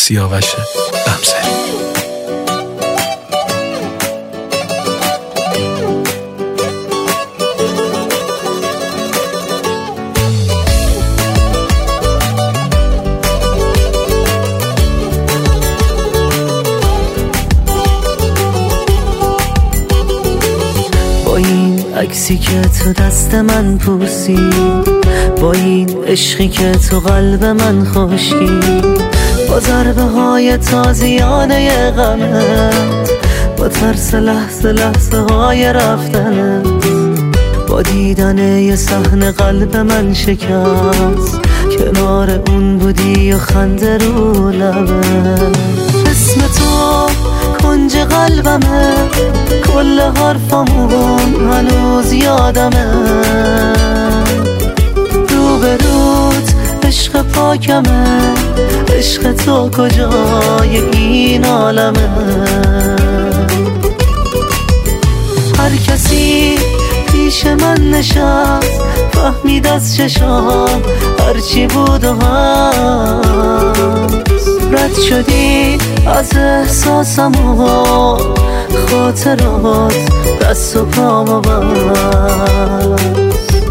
سیاوش غمزه. با این عکسی که تو دست من پوسی، با این عشقی که تو قلب من خشکی، با ضربه های تازیانه غمت، با ترس لحظه لحظه های رفتنت، با دیدن یه صحنه قلب من شکست، کنار اون بودی و خنده رو لبت. اسم تو کنج قلبمه، کل حرفامون هنوز یادمه، روبروت عشق پاکمه، عشق تو کجای این عالمه. هر کسی پیش من نشست، فهمید از چشام هرچی بود و هست، رد شدی از احساسم و خاطرات دست و پامو بست.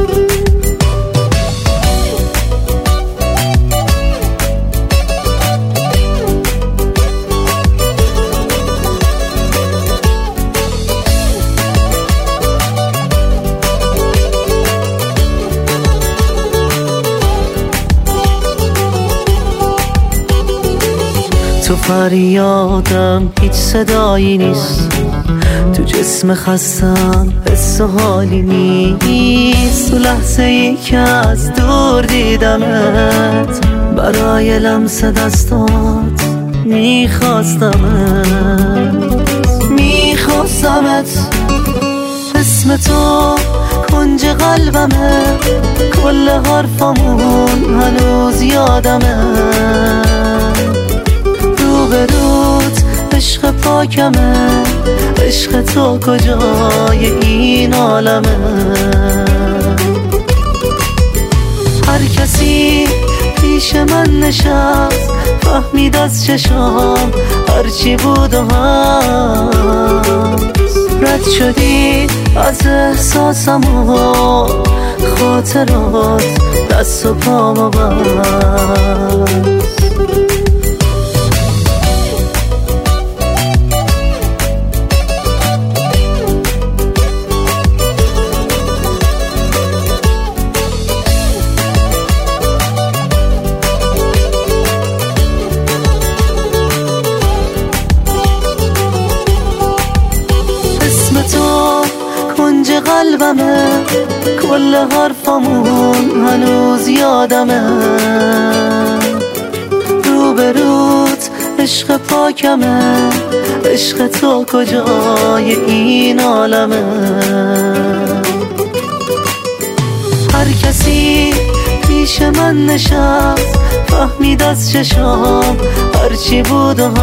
تو فریادم هیچ صدایی نیست، تو جسم خستم حس و حالی نیست، تو لحظه ای که از دور دیدمت، برای لمس دستات میخواستمت. اسم تو کنج قلبمه، کل حرفامون هنوز یادمه، روبروت عشق پاکمه، عشق تو کجای این عالمه. هر کسی پیش من نشست، فهمید از چشام هرچی بود و هست، رد شدی از احساسم و خاطرات دست و پامو بست. کنج قلبمه، کل حرفامون هنوز یادمه، روبروت عشق پاکمه، عشق تو کجای این عالمه. هر کسی پیش من نشست، فهمید از چشام هرچی بود و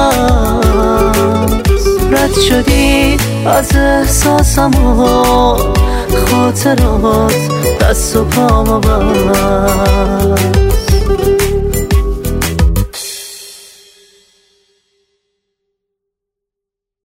هست، رد شدی از احساسم و خاطرات دست و پامو بست.